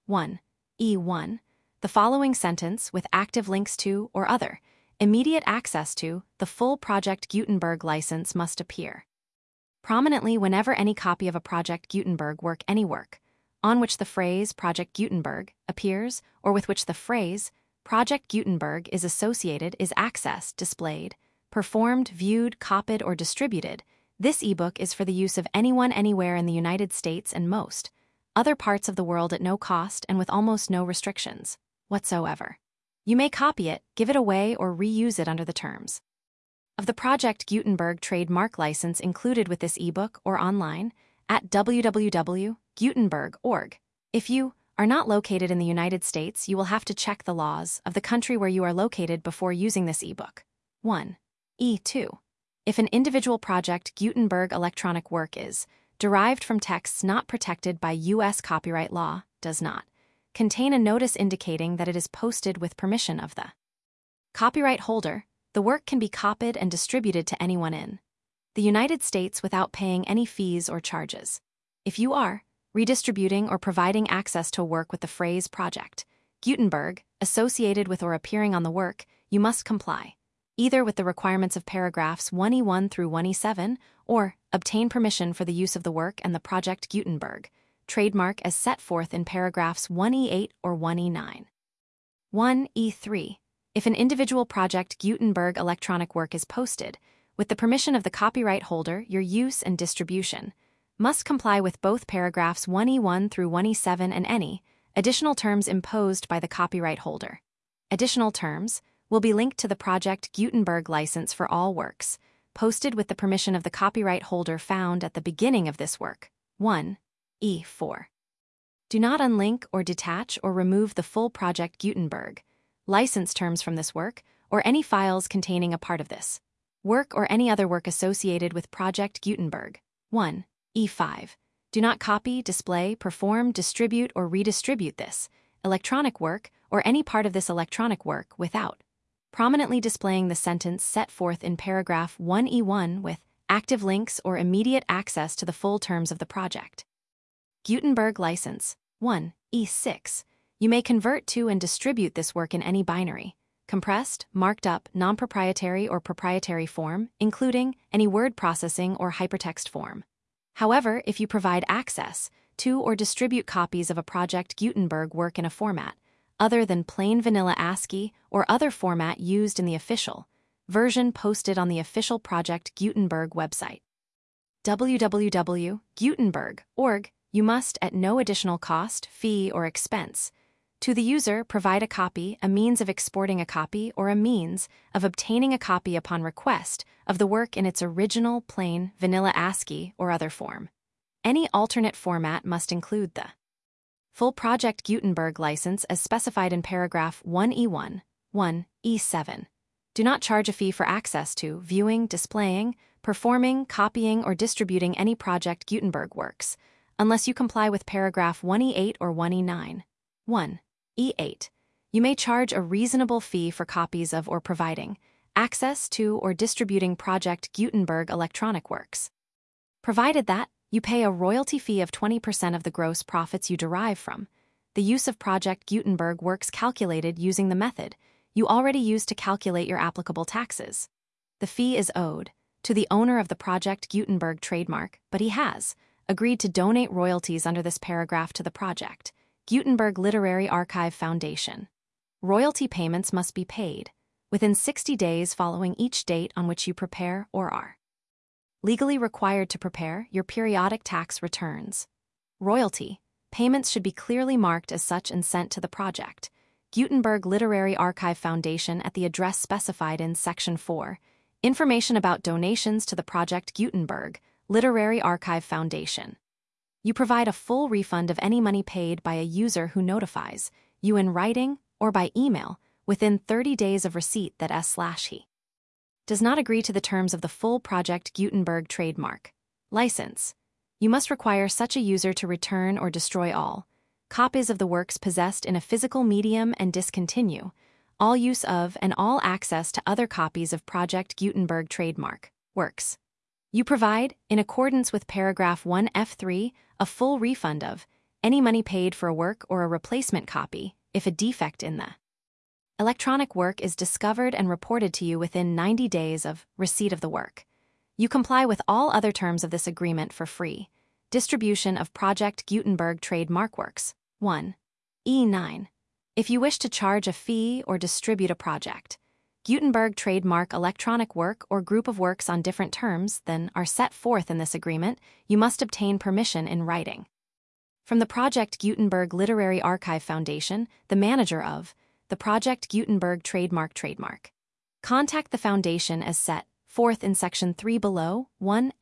1e1. The following sentence with active links to or other immediate access to the full Project Gutenberg license must appear prominently whenever any copy of a Project Gutenberg work, any work on which the phrase Project Gutenberg appears or with which the phrase Project Gutenberg is associated is accessed, displayed, performed, viewed, copied, or distributed. This ebook is for the use of anyone anywhere in the United States and most other parts of the world at no cost and with almost no restrictions whatsoever. You may copy it, give it away, or reuse it under the terms of the Project Gutenberg trademark license included with this ebook or online at www.gutenberg.org. If you are not located in the United States, you will have to check the laws of the country where you are located before using this ebook. 1. E2. If an individual Project Gutenberg electronic work is derived from texts not protected by U.S. copyright law, does not contain a notice indicating that it is posted with permission of the copyright holder, the work can be copied and distributed to anyone in the United States without paying any fees or charges. If you are redistributing or providing access to a work with the phrase Project Gutenberg associated with or appearing on the work, you must comply either with the requirements of paragraphs 1E1 through 1E7 or obtain permission for the use of the work and the Project Gutenberg trademark as set forth in paragraphs 1E8 or 1E9. 1E3. If an individual Project Gutenberg electronic work is posted, with the permission of the copyright holder, your use and distribution must comply with both paragraphs 1E1 through 1E7 and any additional terms imposed by the copyright holder. Additional terms will be linked to the Project Gutenberg license for all works, posted with the permission of the copyright holder found at the beginning of this work. 1E4. Do not unlink or detach or remove the full Project Gutenberg license terms from this work, or any files containing a part of this work or any other work associated with Project Gutenberg. 1E5. Do not copy, display, perform, distribute, or redistribute this electronic work or any part of this electronic work without prominently displaying the sentence set forth in paragraph 1E1 with active links or immediate access to the full terms of the Project Gutenberg license. 1E6. You may convert to and distribute this work in any binary, compressed, marked up, non-proprietary or proprietary form, including any word processing or hypertext form. However, if you provide access to or distribute copies of a Project Gutenberg work in a format other than plain vanilla ASCII or other format used in the official version posted on the official Project Gutenberg website, www.gutenberg.org, you must, at no additional cost, fee, or expense to the user, provide a copy, a means of exporting a copy, or a means of obtaining a copy upon request of the work in its original, plain, vanilla ASCII or other form. Any alternate format must include the full Project Gutenberg license as specified in paragraph 1E1, 1E7. Do not charge a fee for access to, viewing, displaying, performing, copying, or distributing any Project Gutenberg works, unless you comply with paragraph 1E8 or 1E9. 1E8. You may charge a reasonable fee for copies of or providing access to or distributing Project Gutenberg electronic works, provided that you pay a royalty fee of 20% of the gross profits you derive from the use of Project Gutenberg works calculated using the method you already used to calculate your applicable taxes. The fee is owed to the owner of the Project Gutenberg trademark, but he has agreed to donate royalties under this paragraph to the Project Gutenberg Literary Archive Foundation. Royalty payments must be paid within 60 days following each date on which you prepare or are legally required to prepare your periodic tax returns. Royalty payments should be clearly marked as such and sent to the Project Gutenberg Literary Archive Foundation at the address specified in Section 4, Information about Donations to the Project Gutenberg Literary Archive Foundation. You provide a full refund of any money paid by a user who notifies you in writing or by email within 30 days of receipt that S/he does not agree to the terms of the full Project Gutenberg trademark license. You must require such a user to return or destroy all copies of the works possessed in a physical medium and discontinue all use of and all access to other copies of Project Gutenberg trademark works. You provide, in accordance with paragraph 1F3, a full refund of any money paid for a work or a replacement copy if a defect in the electronic work is discovered and reported to you within 90 days of receipt of the work. You comply with all other terms of this agreement for free distribution of Project Gutenberg trademark works. 1E9. If you wish to charge a fee or distribute a Project Gutenberg trademark electronic work or group of works on different terms than are set forth in this agreement, you must obtain permission in writing from the Project Gutenberg Literary Archive Foundation, the manager of the Project Gutenberg trademark. Contact the Foundation as set forth in Section 3 below,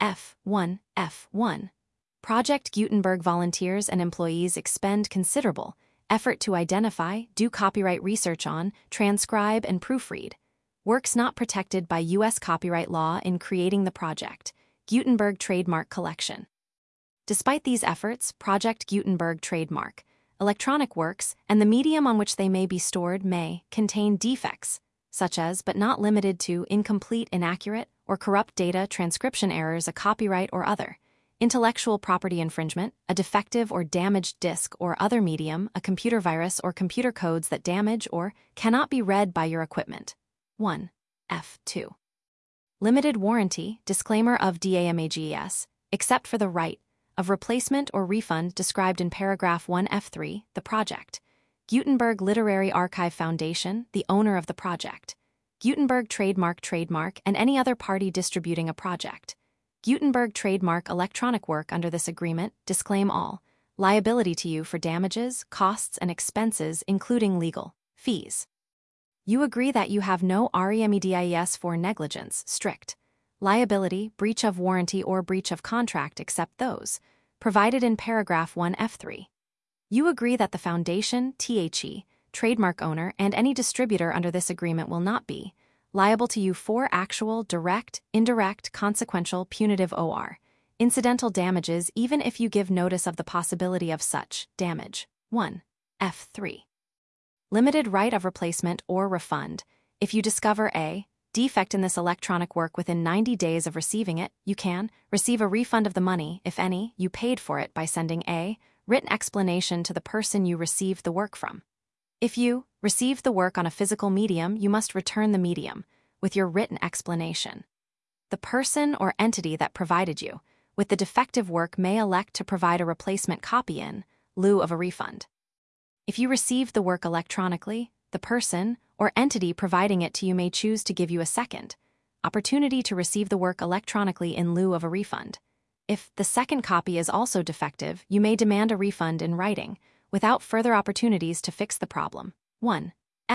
1F1F1. Project Gutenberg volunteers and employees expend considerable effort to identify, do copyright research on, transcribe, and proofread works not protected by U.S. copyright law in creating the Project Gutenberg trademark collection. Despite these efforts, Project Gutenberg trademark electronic works and the medium on which they may be stored may contain defects, such as but not limited to incomplete, inaccurate, or corrupt data, transcription errors, a copyright or other intellectual property infringement, a defective or damaged disk or other medium, a computer virus, or computer codes that damage or cannot be read by your equipment. 1. F2. Limited warranty, disclaimer of DAMAGES, except for the right of replacement or refund described in paragraph 1F3, the Project Gutenberg Literary Archive Foundation, the owner of the Project Gutenberg trademark, and any other party distributing a Project Gutenberg trademark electronic work under this agreement disclaim all liability to you for damages, costs, and expenses, including legal fees. You agree that you have no remedies for negligence, strict liability, breach of warranty, or breach of contract except those provided in paragraph 1F3. You agree that the Foundation, trademark owner, and any distributor under this agreement will not be liable to you for actual, direct, indirect, consequential, punitive or incidental damages even if you give notice of the possibility of such damage. 1. F3. Limited right of replacement or refund. If you discover a defect in this electronic work within 90 days of receiving it, you can receive a refund of the money, if any, you paid for it by sending a written explanation to the person you received the work from. If you received the work on a physical medium, you must return the medium with your written explanation. The person or entity that provided you with the defective work may elect to provide a replacement copy in lieu of a refund. If you received the work electronically, the person or entity providing it to you may choose to give you a second opportunity to receive the work electronically in lieu of a refund. If the second copy is also defective, you may demand a refund in writing, without further opportunities to fix the problem. 1.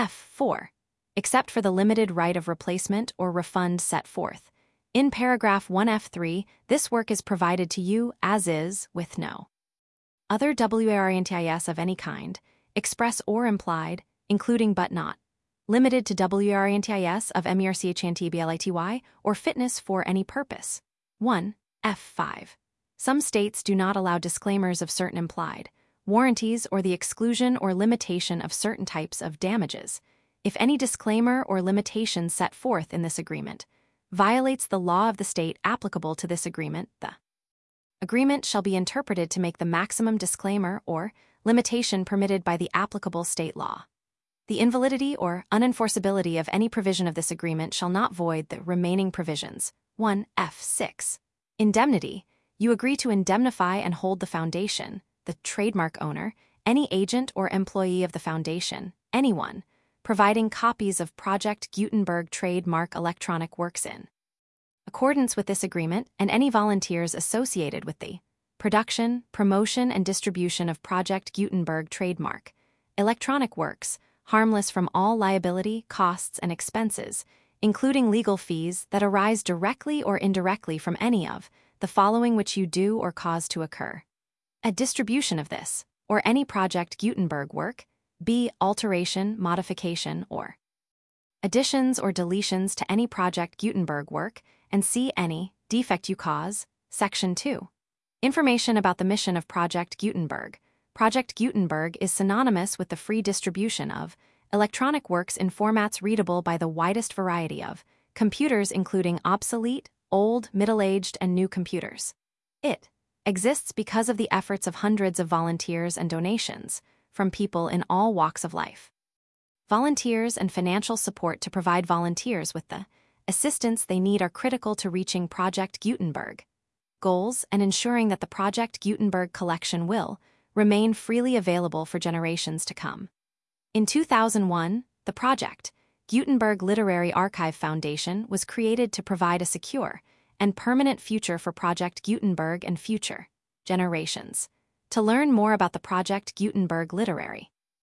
F4. Except for the limited right of replacement or refund set forth in paragraph 1F3, this work is provided to you as is, with no other warranties of any kind, express or implied, including but not limited to warranties of MERCHANTBLITY or fitness for any purpose. 1. F5. Some states do not allow disclaimers of certain implied warranties or the exclusion or limitation of certain types of damages. If any disclaimer or limitation set forth in this agreement violates the law of the state applicable to this agreement, the agreement shall be interpreted to make the maximum disclaimer or limitation permitted by the applicable state law. The invalidity or unenforceability of any provision of this agreement shall not void the remaining provisions. 1. F6. Indemnity. You agree to indemnify and hold the Foundation, the trademark owner, any agent or employee of the Foundation, anyone, providing copies of Project Gutenberg trademark electronic works in accordance with this agreement, and any volunteers associated with the production, promotion, and distribution of Project Gutenberg trademark electronic works, harmless from all liability, costs, and expenses, including legal fees that arise directly or indirectly from any of the following which you do or cause to occur: a distribution of this, or any Project Gutenberg work, b. alteration, modification, or additions or deletions to any Project Gutenberg work, and c. any defect you cause. Section 2. Information about the mission of Project Gutenberg. Project Gutenberg is synonymous with the free distribution of electronic works in formats readable by the widest variety of computers, including obsolete, old, middle-aged, and new computers. It exists because of the efforts of hundreds of volunteers and donations from people in all walks of life. Volunteers and financial support to provide volunteers with the assistance they need are critical to reaching Project Gutenberg goals and ensuring that the Project Gutenberg collection will remain freely available for generations to come. In 2001, the Project Gutenberg Literary Archive Foundation was created to provide a secure and permanent future for Project Gutenberg and future generations. To learn more about the Project Gutenberg Literary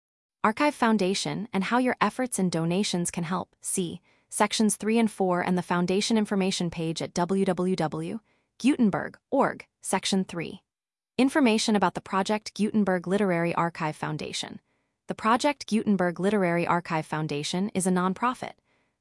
Archive Foundation and how your efforts and donations can help. See Sections 3 and 4 and the Foundation information page at www.gutenberg.org, Section 3. Information about the Project Gutenberg Literary Archive Foundation. The Project Gutenberg Literary Archive Foundation is a nonprofit,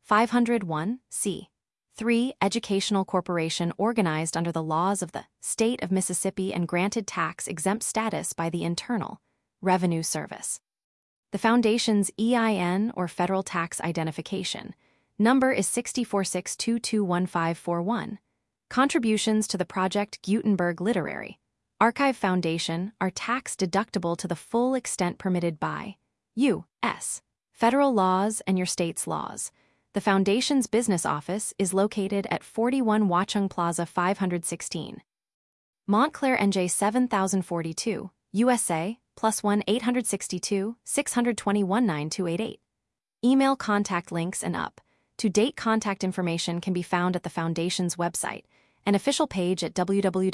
501(c)(3) educational corporation organized under the laws of the State of Mississippi and granted tax-exempt status by the Internal Revenue Service. The Foundation's EIN, or Federal Tax Identification, number is 646221541. Contributions to the Project Gutenberg Literary Archive Foundation are tax-deductible to the full extent permitted by U.S. federal laws and your state's laws. The Foundation's business office is located at 41 Watchung Plaza 516, Montclair, NJ 7042, USA, +1 862 621 9288. Email contact links and up-to-date contact information can be found at the Foundation's website and official page at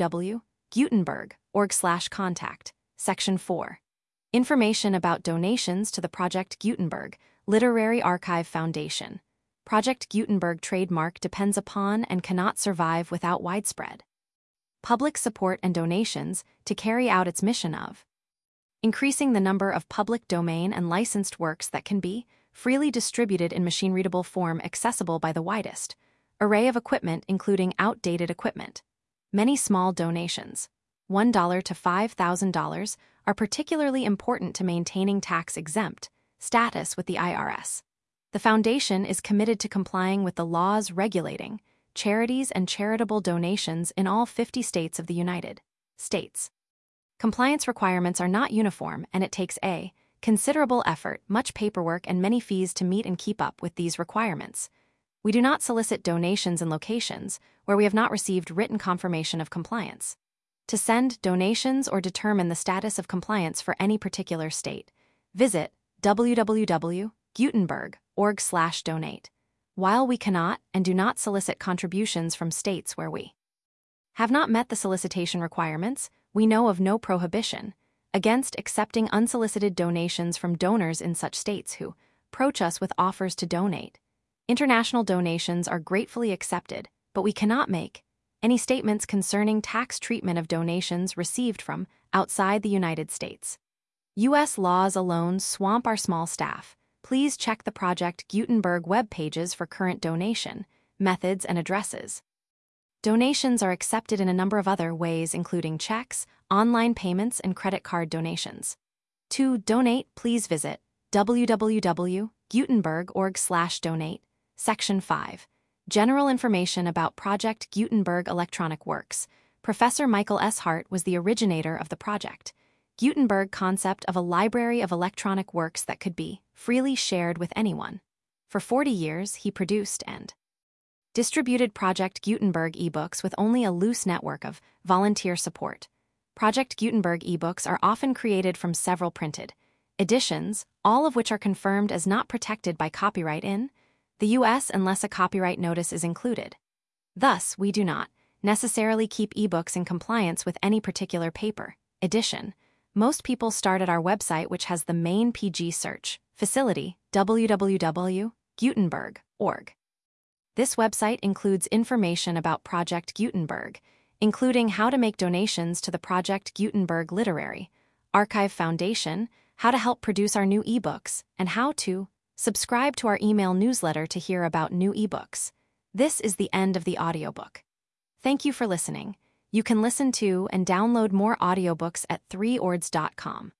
www.gutenberg.org/contact, Section 4. Information about donations to the Project Gutenberg Literary Archive Foundation. Project Gutenberg trademark depends upon and cannot survive without widespread public support and donations to carry out its mission of increasing the number of public domain and licensed works that can be freely distributed in machine-readable form accessible by the widest array of equipment, including outdated equipment. Many small donations, $1 to $5,000, are particularly important to maintaining tax-exempt status with the IRS. The Foundation is committed to complying with the laws regulating charities and charitable donations in all 50 states of the United States. Compliance requirements are not uniform, and it takes a considerable effort, much paperwork, and many fees to meet and keep up with these requirements. We do not solicit donations in locations where we have not received written confirmation of compliance. To send donations or determine the status of compliance for any particular state, visit www.gutenberg.org/donate. While we cannot and do not solicit contributions from states where we have not met the solicitation requirements, we know of no prohibition against accepting unsolicited donations from donors in such states who approach us with offers to donate. International donations are gratefully accepted, but we cannot make any statements concerning tax treatment of donations received from outside the United States. U.S. laws alone swamp our small staff. Please check the Project Gutenberg web pages for current donation methods and addresses. Donations are accepted in a number of other ways, including checks, online payments, and credit card donations. To donate, please visit www.gutenberg.org/donate, Section 5. General information about Project Gutenberg electronic works. Professor Michael S. Hart was the originator of the Project Gutenberg concept of a library of electronic works that could be freely shared with anyone. For 40 years, he produced and distributed Project Gutenberg ebooks with only a loose network of volunteer support. Project Gutenberg ebooks are often created from several printed editions, all of which are confirmed as not protected by copyright in the U.S. unless a copyright notice is included. Thus, we do not necessarily keep ebooks in compliance with any particular paper edition. Most people start at our website, which has the main PG search facility, www.gutenberg.org. This website includes information about Project Gutenberg, including how to make donations to the Project Gutenberg Literary Archive Foundation, how to help produce our new ebooks, and how to subscribe to our email newsletter to hear about new ebooks. This is the end of the audiobook. Thank you for listening. You can listen to and download more audiobooks at 3ords.com.